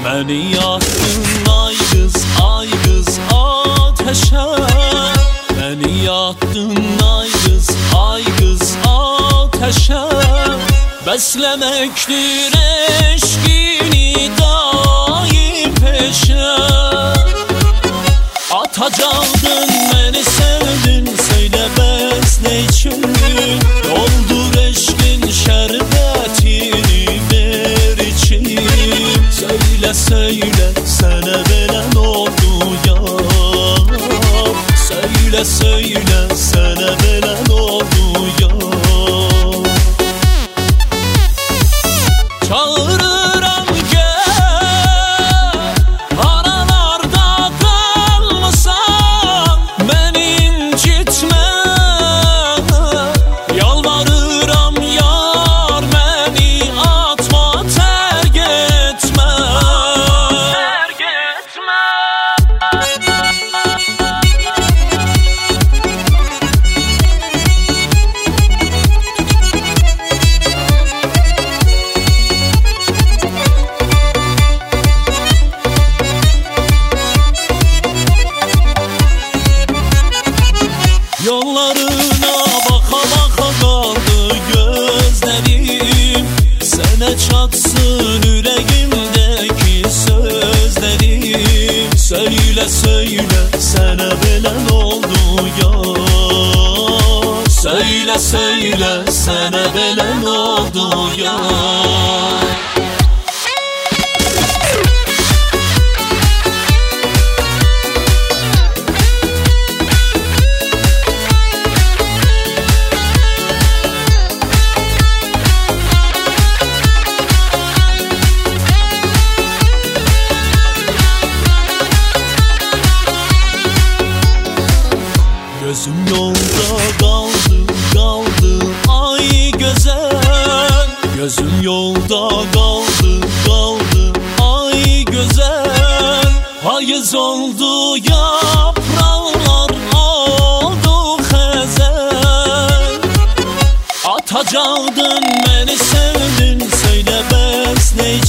Beni yaktın ay kız ateşe. Beni yaktın ay kız ateşe. Beslemektir eşkini daim peşe. Atacaktın beni sevdin, söyle bes ne için? Doldur eşkin şerbetini ver içeyim. Söyle söyle sana veren oldu ya. Söyle söyle sana veren oldu ya. Çağırıram gel, aralarda kalmasan beni incitme. Yalvarıram yar beni atma, terk etme. Yollarına baka baka kaldı gözlerim. Sana çatsın yüreğimdeki sözlerim. Söyle söyle sana veren oldu ya. Söyle söyle sana veren oldu ya. Gözüm yolda kaldı ay güzel. Gözüm yolda kaldı ay güzel. Hayız oldu yaprağlar oldu hezel. Atacaktın beni sevdin, söyle bes ne